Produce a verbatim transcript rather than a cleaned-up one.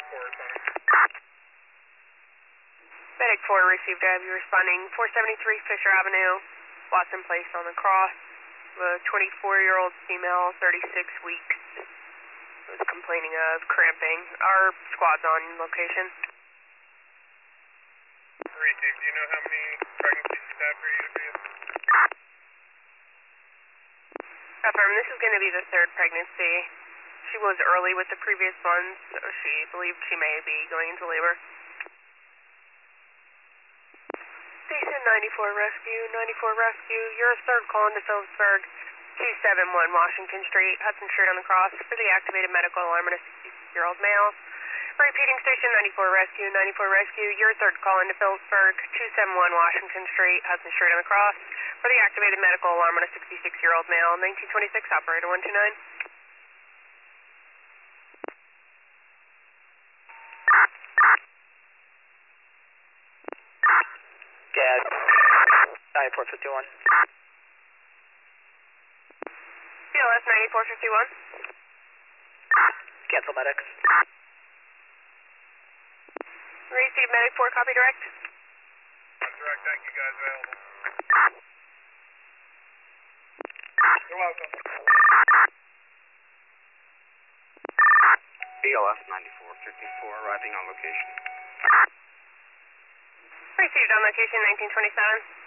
four responding. Medic four received. I have you responding. four seventy-three Fisher Avenue, Watson Place on the cross. A twenty-four-year-old female, thirty-six weeks, was complaining of cramping. Our squad's on location. Receive. Do you know how many pregnancies she's had for you to be? Affirm, this is going to be the third pregnancy. She was early with the previous ones, so she believed she may be going into labor. Station ninety-four Rescue, ninety-four Rescue, you're a third call into Phillipsburg, two seven one Washington Street, Hudson Street on the cross, for the activated medical alarm on a sixty-six-year-old male. Repeating Station ninety-four Rescue, ninety-four Rescue, your third call into Phillipsburg, two seven one Washington Street, Hudson Street on the cross, for the activated medical alarm on a sixty-six-year-old male, nineteen twenty-six, operator one two nine. Gas, ninety-four fifty-one. B L S ninety-four fifty-one. Cancel medics. Receive medic four, copy direct. Direct, thank you guys, available. You're welcome. B L S ninety-four fifty-four arriving on location. Received on location nineteen twenty-seven.